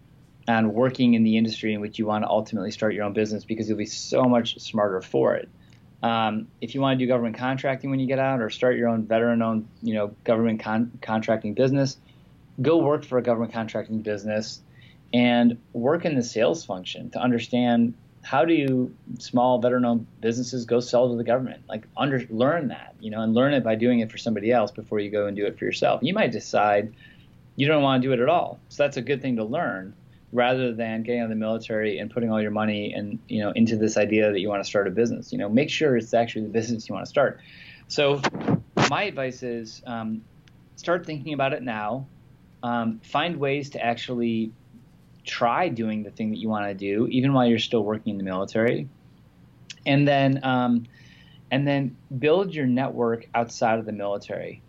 and working in the industry in which you want to ultimately start your own business, because you'll be so much smarter for it. Um, if you want to do government contracting when you get out, or start your own veteran-owned, you know, government con- contracting business, go work for a government contracting business and work in the sales function to understand how do you small veteran-owned businesses go sell to the government. Like, under learn that, you know, and learn it by doing it for somebody else before you go and do it for yourself. You might decide you don't want to do it at all, so that's a good thing to learn, rather than getting out of the military and putting all your money and, you know, into this idea that you want to start a business. You know, make sure it's actually the business you want to start. So my advice is um, start thinking about it now. Um, find ways to actually try doing the thing that you want to do, even while you're still working in the military. And then, um, and then build your network outside of the military.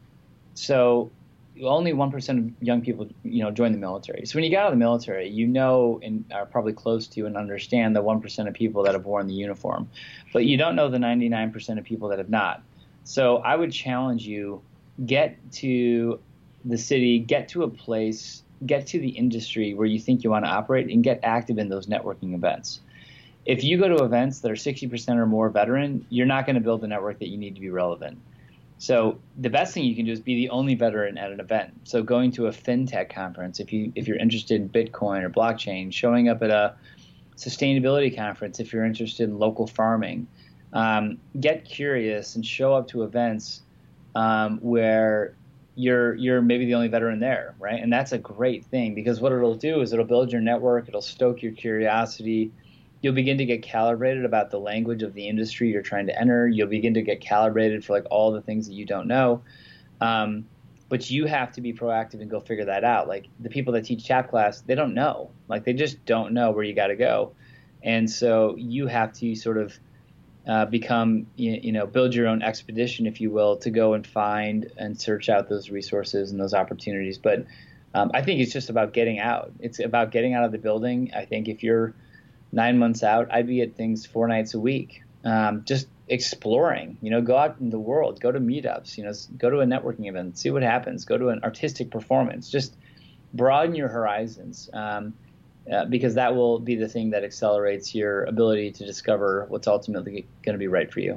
So only one percent of young people, you know, join the military. So when you get out of the military, you know, and are probably close to and understand the one percent of people that have worn the uniform, but you don't know the ninety-nine percent of people that have not. So I would challenge you, get to the city, get to a place, get to the industry where you think you want to operate, and get active in those networking events. If you go to events that are sixty percent or more veteran, you're not going to build the network that you need to be relevant. So the best thing you can do is be the only veteran at an event. So going to a fintech conference, if you if you're interested in Bitcoin or blockchain, showing up at a sustainability conference if you're interested in local farming, um, get curious and show up to events um, where you're you're maybe the only veteran there, right? And that's a great thing, because what it'll do is it'll build your network, it'll stoke your curiosity. You'll begin to get calibrated about the language of the industry you're trying to enter. You'll begin to get calibrated for like all the things that you don't know. Um, but you have to be proactive and go figure that out. Like the people that teach chap class, they don't know. Like they just don't know where you got to go. And so you have to sort of uh, become, you, you know, build your own expedition, if you will, to go and find and search out those resources and those opportunities. But um, I think it's just about getting out. It's about getting out of the building. I think if you're nine months out, I'd be at things four nights a week, um, just exploring, you know, go out in the world, go to meetups, you know, go to a networking event, see what happens, go to an artistic performance, just broaden your horizons, um, uh, because that will be the thing that accelerates your ability to discover what's ultimately going to be right for you.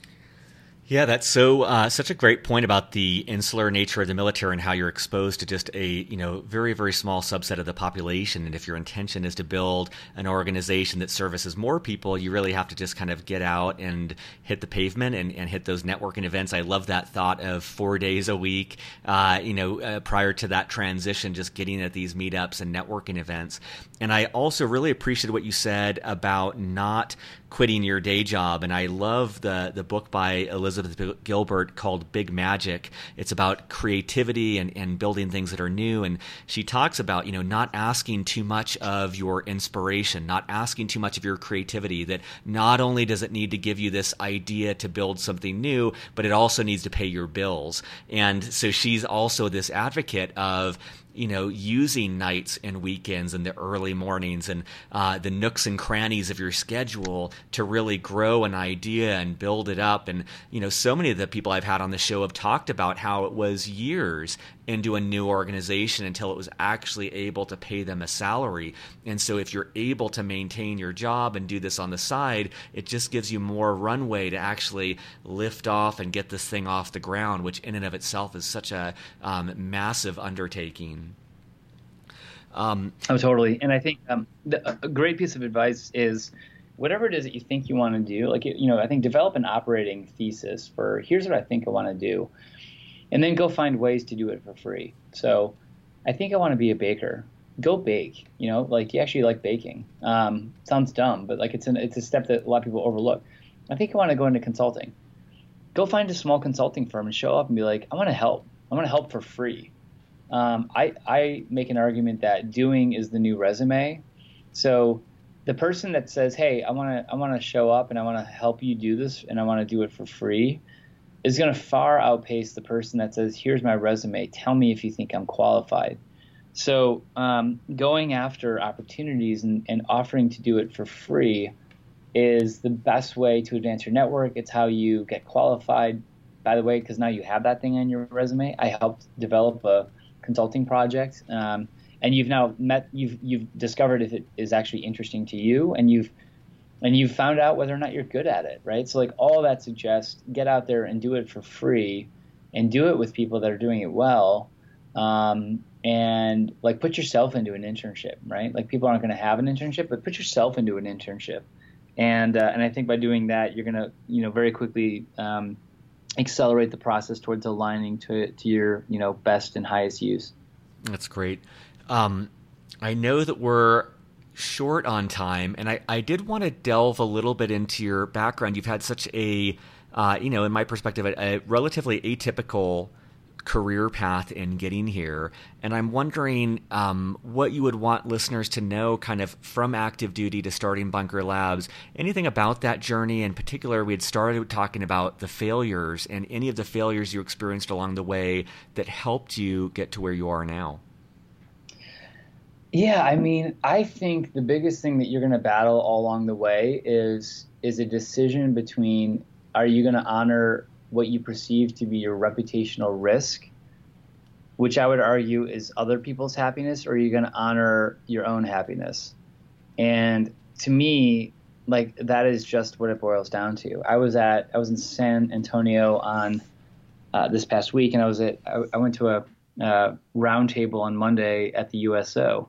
Yeah, that's so uh, such a great point about the insular nature of the military and how you're exposed to just a you know very very small subset of the population. And if your intention is to build an organization that services more people, you really have to just kind of get out and hit the pavement and, and hit those networking events. I love that thought of four days a week. Uh, you know, uh, prior to that transition, just getting at these meetups and networking events. And I also really appreciated what you said about not quitting your day job. And I love the the book by Elizabeth Gilbert called Big Magic. It's about creativity and, and building things that are new. And she talks about, you know, not asking too much of your inspiration, not asking too much of your creativity, that not only does it need to give you this idea to build something new, but it also needs to pay your bills. And so she's also this advocate of, you know, using nights and weekends and the early mornings and uh, the nooks and crannies of your schedule to really grow an idea and build it up. And, you know, so many of the people I've had on the show have talked about how it was years into a new organization until it was actually able to pay them a salary. And so if you're able to maintain your job and do this on the side, it just gives you more runway to actually lift off and get this thing off the ground, which in and of itself is such a um, massive undertaking. Um, oh, totally. And I think um, the, a great piece of advice is whatever it is that you think you want to do, like, you know, I think develop an operating thesis for here's what I think I want to do. And then go find ways to do it for free. So I think I want to be a baker. Go bake, you know, like you actually like baking. Um, sounds dumb, but like it's an, it's a step that a lot of people overlook. I think I want to go into consulting. Go find a small consulting firm and show up and be like, I want to help. I want to help for free. Um, I, I make an argument that doing is the new resume. So the person that says, hey, I want to I want to show up and I want to help you do this and I want to do it for free is going to far outpace the person that says, here's my resume. Tell me if you think I'm qualified. So um, going after opportunities and, and offering to do it for free is the best way to advance your network. It's how you get qualified, by the way, because now you have that thing on your resume. I helped develop a consulting project, um, and you've now met, you've you've discovered if it is actually interesting to you, and you've and you've found out whether or not you're good at it, right? So like all that suggests get out there and do it for free, and do it with people that are doing it well, um, and like put yourself into an internship, right? Like people aren't going to have an internship, but put yourself into an internship, and uh, and I think by doing that, you're going to you know very quickly um, accelerate the process towards aligning to to your you know best and highest use. That's great. Um, I know that we're short on time, and I, I did want to delve a little bit into your background. You've had such a, uh, you know, in my perspective, a, a relatively atypical career path in getting here. And I'm wondering um, what you would want listeners to know kind of from active duty to starting Bunker Labs. Anything about that journey? In particular, we had started talking about the failures and any of the failures you experienced along the way that helped you get to where you are now. Yeah, I mean, I think the biggest thing that you're going to battle all along the way is is a decision between, are you going to honor what you perceive to be your reputational risk, which I would argue is other people's happiness, or are you going to honor your own happiness? And to me, like that is just what it boils down to. I was at I was in San Antonio on uh, this past week, and I was at I, I went to a uh, roundtable on Monday at the U S O.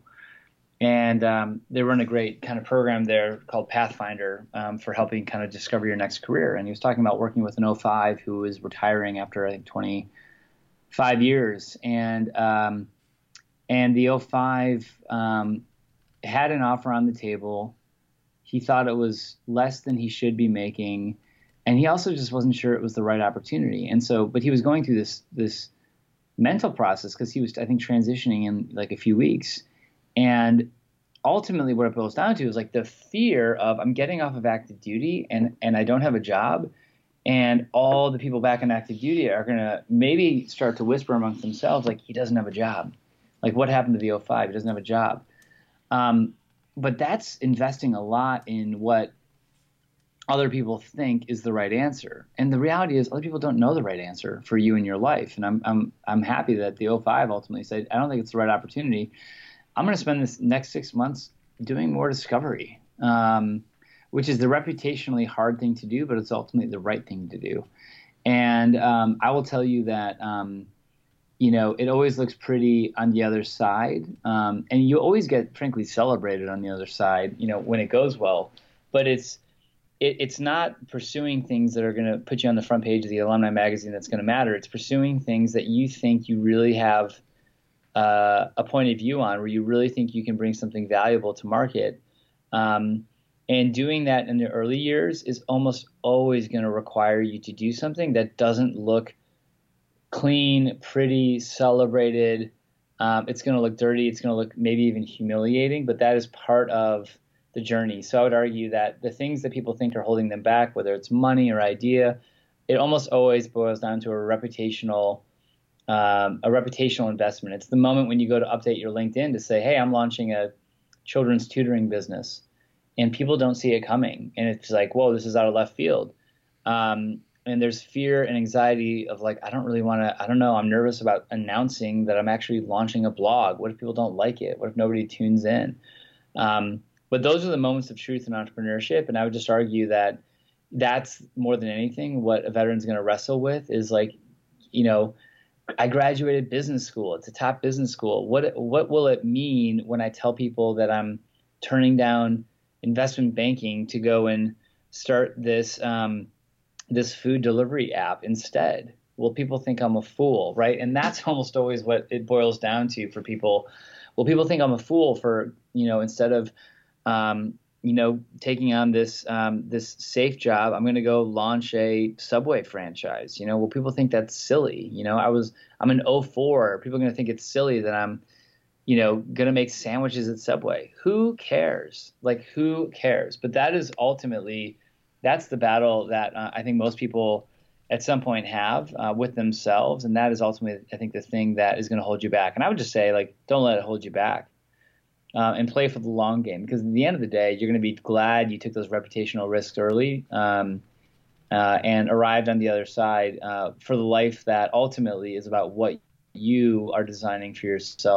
And um, they run a great kind of program there called Pathfinder um, for helping kind of discover your next career. And he was talking about working with an oh five who was retiring after, I think, twenty-five years. And um, and the oh five um, had an offer on the table. He thought it was less than he should be making. And he also just wasn't sure it was the right opportunity. And so, but he was going through this this mental process because he was, I think, transitioning in like a few weeks. And ultimately what it boils down to is like the fear of I'm getting off of active duty and, and I don't have a job, and all the people back in active duty are going to maybe start to whisper amongst themselves, like, he doesn't have a job. Like, what happened to the oh five? He doesn't have a job. Um, but that's investing a lot in what other people think is the right answer. And the reality is other people don't know the right answer for you in your life. And I'm, I'm, I'm happy that the oh five ultimately said, I don't think it's the right opportunity. I'm going to spend this next six months doing more discovery, um, which is the reputationally hard thing to do, but it's ultimately the right thing to do. And um, I will tell you that, um, you know, it always looks pretty on the other side. Um, and you always get, frankly, celebrated on the other side, you know, when it goes well. But it's it, it's not pursuing things that are going to put you on the front page of the alumni magazine that's going to matter. It's pursuing things that you think you really have Uh, a point of view on, where you really think you can bring something valuable to market. Um, and doing that in the early years is almost always going to require you to do something that doesn't look clean, pretty, celebrated. Um, it's going to look dirty. It's going to look maybe even humiliating, but that is part of the journey. So I would argue that the things that people think are holding them back, whether it's money or idea, it almost always boils down to a reputational Um, a reputational investment. It's the moment when you go to update your LinkedIn to say, hey, I'm launching a children's tutoring business, and people don't see it coming. And it's like, whoa, this is out of left field. Um, and there's fear and anxiety of like, I don't really want to, I don't know, I'm nervous about announcing that I'm actually launching a blog. What if people don't like it? What if nobody tunes in? Um, but those are the moments of truth in entrepreneurship. And I would just argue that that's more than anything what a veteran's going to wrestle with is like, you know, I graduated business school. It's a top business school. What what will it mean when I tell people that I'm turning down investment banking to go and start this um, this food delivery app instead? Will people think I'm a fool, right? And that's almost always what it boils down to for people. Will people think I'm a fool for, you know, instead of um, you know, taking on this um, this safe job, I'm going to go launch a Subway franchise. You know, well, people think that's silly. You know, I was I'm an oh four. People are going to think it's silly that I'm, you know, going to make sandwiches at Subway. Who cares? Like, who cares? But that is ultimately that's the battle that uh, I think most people at some point have uh, with themselves, and that is ultimately, I think, the thing that is going to hold you back. And I would just say, like, don't let it hold you back. Uh, and play for the long game, because at the end of the day, you're going to be glad you took those reputational risks early um, uh, and arrived on the other side uh, for the life that ultimately is about what you are designing for yourself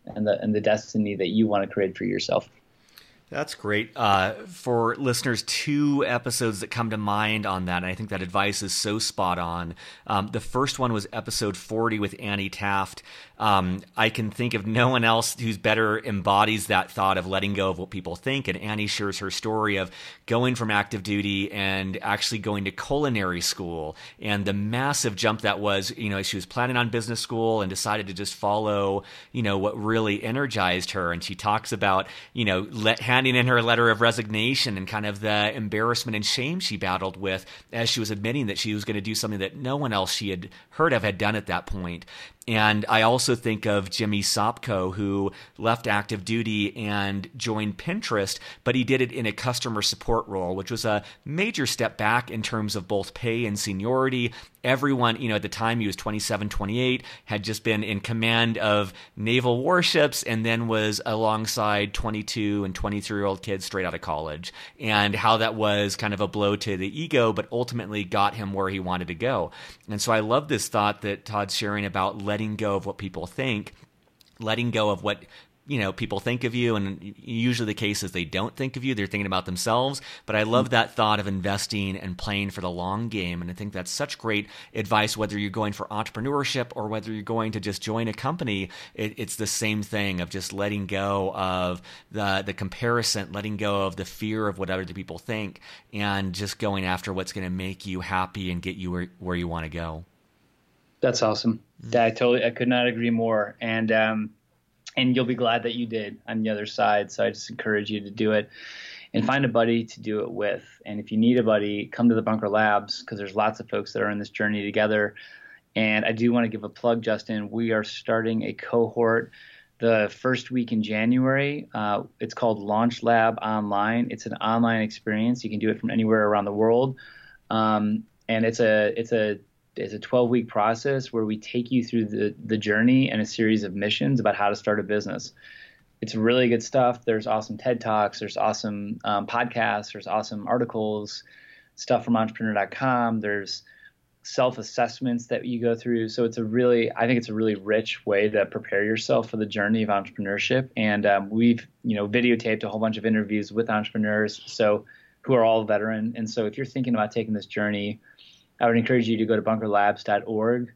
and the and the destiny that you want to create for yourself. That's great. Uh, for listeners, two episodes that come to mind on that, and I think that advice is so spot on. Um, the first one was episode forty with Annie Taft. Um, I can think of no one else who's better embodies that thought of letting go of what people think. And Annie shares her story of going from active duty and actually going to culinary school, and the massive jump that was. You know, she was planning on business school and decided to just follow, you know, what really energized her. And she talks about, you know, let handing in her letter of resignation and kind of the embarrassment and shame she battled with as she was admitting that she was going to do something that no one else she had heard of had done at that point. And I also think of Jimmy Sopko, who left active duty and joined Pinterest, but he did it in a customer support role, which was a major step back in terms of both pay and seniority. Everyone, you know, at the time he was twenty-seven, twenty-eight, had just been in command of naval warships and then was alongside twenty-two and twenty-three-year-old kids straight out of college. And how that was kind of a blow to the ego, but ultimately got him where he wanted to go. And so I love this thought that Todd's sharing about letting go of what people think, letting go of what, you know, people think of you. And usually the case is they don't think of you, they're thinking about themselves. But I love that thought of investing and playing for the long game. And I think that's such great advice, whether you're going for entrepreneurship or whether you're going to just join a company. It, it's the same thing of just letting go of the, the comparison, letting go of the fear of what other people think, and just going after what's going to make you happy and get you where, where you want to go. That's awesome. Mm-hmm. I totally, I could not agree more. And, um, And you'll be glad that you did on the other side. So I just encourage you to do it and find a buddy to do it with. And if you need a buddy, come to the Bunker Labs, because there's lots of folks that are in this journey together. And I do want to give a plug, Justin. We are starting a cohort the first week in January. Uh, it's called Launch Lab Online. It's an online experience. You can do it from anywhere around the world. Um, and it's a it's a It's a twelve-week process where we take you through the, the journey and a series of missions about how to start a business. It's really good stuff. There's awesome TED Talks. There's awesome um, podcasts. There's awesome articles, stuff from entrepreneur dot com. There's self-assessments that you go through. So it's a really, I think it's a really rich way to prepare yourself for the journey of entrepreneurship. And um, we've, you know, videotaped a whole bunch of interviews with entrepreneurs, so who are all veteran. And so if you're thinking about taking this journey, I would encourage you to go to bunker labs dot org.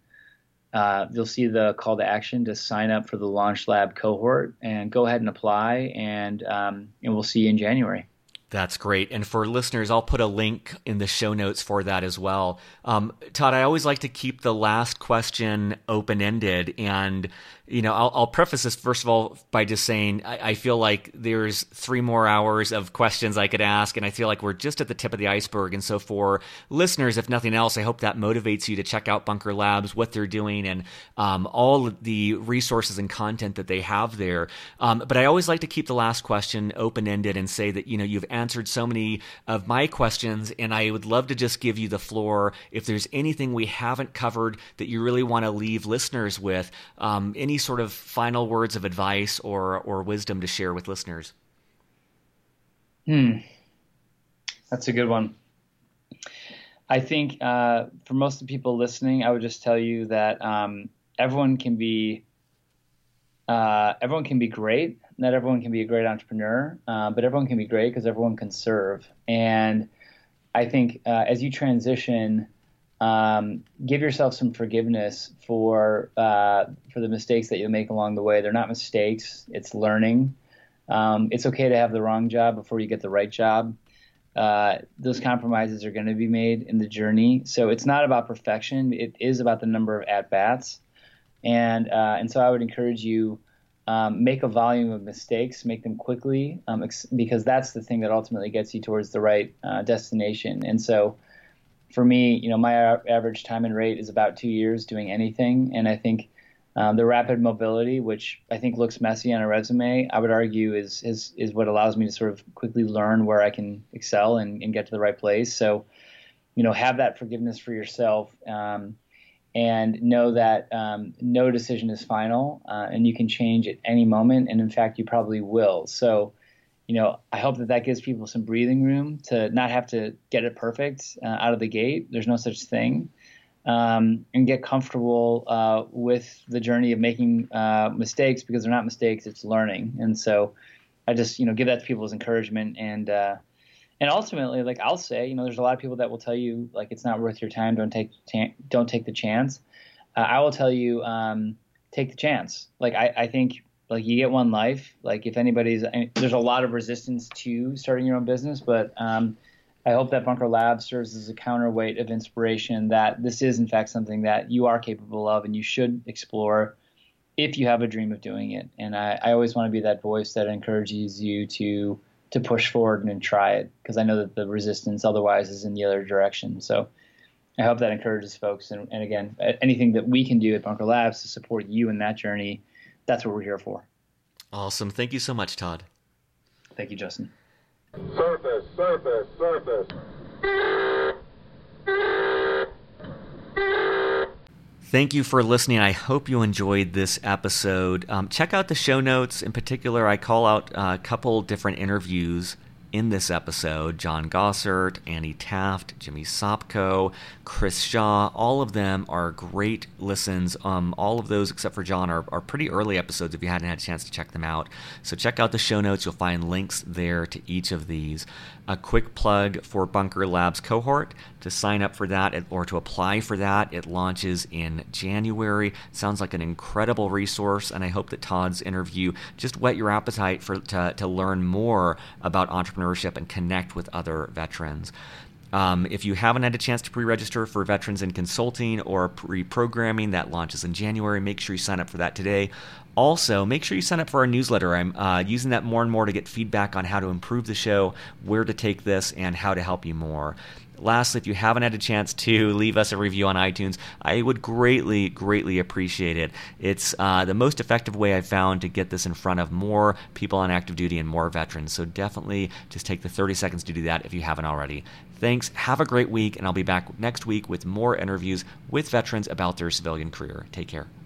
Uh, you'll see the call to action to sign up for the Launch Lab cohort, and go ahead and apply, and um, and we'll see you in January. That's great. And for listeners, I'll put a link in the show notes for that as well. Um, Todd, I always like to keep the last question open-ended. And, you know, I'll, I'll preface this, first of all, by just saying I, I feel like there's three more hours of questions I could ask, and I feel like we're just at the tip of the iceberg. And so for listeners, if nothing else, I hope that motivates you to check out Bunker Labs, what they're doing, and um, all of the resources and content that they have there. Um, but I always like to keep the last question open-ended and say that, you know, you've answered so many of my questions, and I would love to just give you the floor. If there's anything we haven't covered that you really want to leave listeners with, um, any sort of final words of advice or or wisdom to share with listeners. Hmm, that's a good one. I think uh, for most of the people listening, I would just tell you that um, everyone can be uh, everyone can be great. Not everyone can be a great entrepreneur, uh, but everyone can be great because everyone can serve. And I think uh, as you transition, um, give yourself some forgiveness for uh, for the mistakes that you'll make along the way. They're not mistakes; it's learning. Um, it's okay to have the wrong job before you get the right job. Uh, those compromises are going to be made in the journey. So it's not about perfection; it is about the number of at bats. And uh, and so I would encourage you. Um, make a volume of mistakes, make them quickly, um, ex- because that's the thing that ultimately gets you towards the right uh, destination. And so for me, you know, my a- average time and rate is about two years doing anything. And I think um, the rapid mobility, which I think looks messy on a resume, I would argue is is, is what allows me to sort of quickly learn where I can excel and, and get to the right place. So, you know, have that forgiveness for yourself. Um, And know that um, no decision is final, uh, and you can change at any moment. And in fact, you probably will. So, you know, I hope that that gives people some breathing room to not have to get it perfect uh, out of the gate. There's no such thing. um, and get comfortable uh, with the journey of making uh, mistakes, because they're not mistakes, it's learning. And so I just, you know, give that to people as encouragement. And, uh, and ultimately, like I'll say, you know, there's a lot of people that will tell you like, it's not worth your time. Don't take, don't take the chance. Uh, I will tell you, um, take the chance. Like, I, I think like you get one life. Like if anybody's, there's a lot of resistance to starting your own business, but, um, I hope that Bunker Labs serves as a counterweight of inspiration that this is, in fact, something that you are capable of and you should explore if you have a dream of doing it. And I, I always want to be that voice that encourages you to to push forward and try it, because I know that the resistance otherwise is in the other direction. So I hope that encourages folks. And, and again, anything that we can do at Bunker Labs to support you in that journey, that's what we're here for. Awesome. Thank you so much, Todd. Thank you, Justin. Surface, surface, surface. Thank you for listening. I hope you enjoyed this episode. Um, check out the show notes. In particular, I call out a couple different interviews in this episode. John Gossert, Annie Taft, Jimmy Sopko, Chris Shaw, all of them are great listens. Um, all of those, except for John, are, are pretty early episodes if you hadn't had a chance to check them out. So check out the show notes. You'll find links there to each of these. A quick plug for Bunker Labs Cohort. To sign up for that or to apply for that, it launches in January. Sounds like an incredible resource, and I hope that Todd's interview just whet your appetite for to, to learn more about entrepreneurship and connect with other veterans. Um, if you haven't had a chance to pre-register for Veterans in Consulting or pre-programming, that launches in January. Make sure you sign up for that today. Also, make sure you sign up for our newsletter. I'm uh, using that more and more to get feedback on how to improve the show, where to take this, and how to help you more. Lastly, if you haven't had a chance to leave us a review on iTunes, I would greatly, greatly appreciate it. It's uh, the most effective way I've found to get this in front of more people on active duty and more veterans. So definitely just take the thirty seconds to do that if you haven't already. Thanks. Have a great week, and I'll be back next week with more interviews with veterans about their civilian career. Take care.